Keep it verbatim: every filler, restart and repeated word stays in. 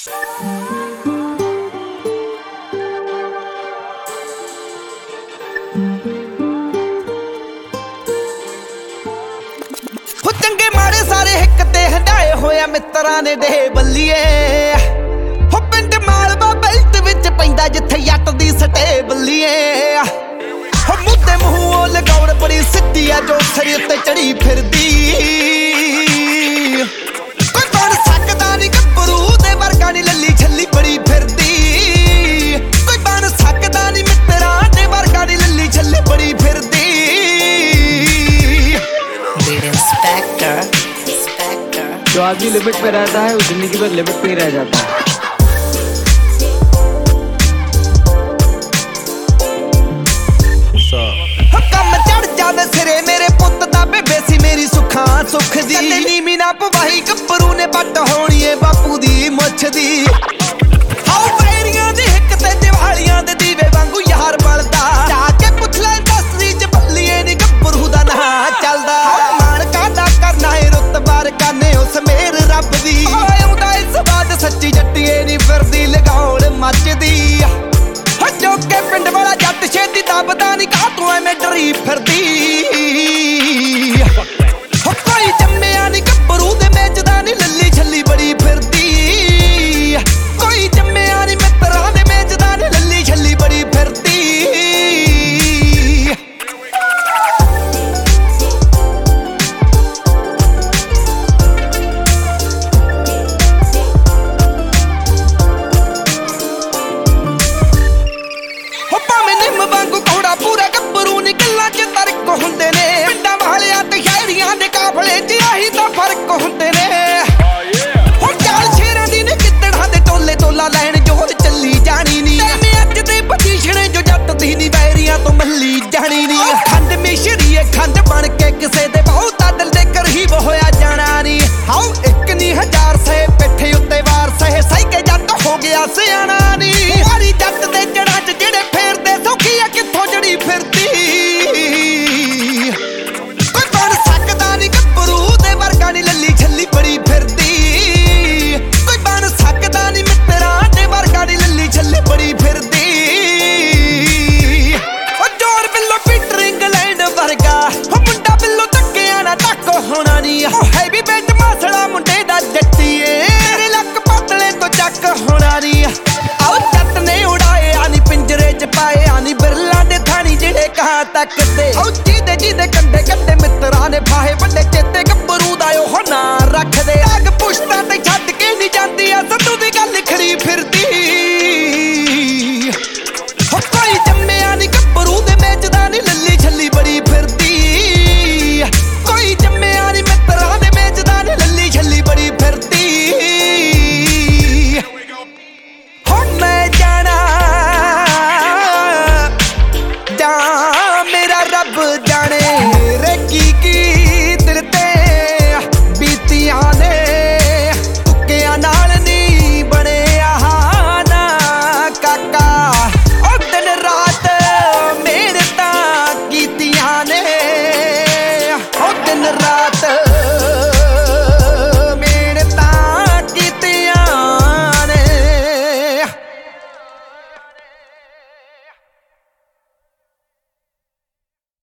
चंगे माड़े सारे हिक ते हंडाए होया मित्रां ने दे बल्लीए हो पिंड मालवा बेल्ट विच पैंदा जिथे जट दी स्टेबलीए हो मुद्दे मूंहों लगौड़ बड़ी सिद्धी आ जो सिर ते चढ़ी फिरदी कोई बन सकदा नी गब्बरू दे वर्गा नी लल्ली छल्ली बड़ी फिरदी कोई बन सकदा नी मित्रां दे वर्गा नी लल्ली छल्ली बड़ी फिरदी जो आदमी लिमिट पे रहता है वो जिंदगी भर लिमिट पे ही रह जाता है। कम चढ़ जावे सिरे मेरे पुत दा बेबे सी मेरी सुखा सुख दी नीमी ना पवाही गब्बरू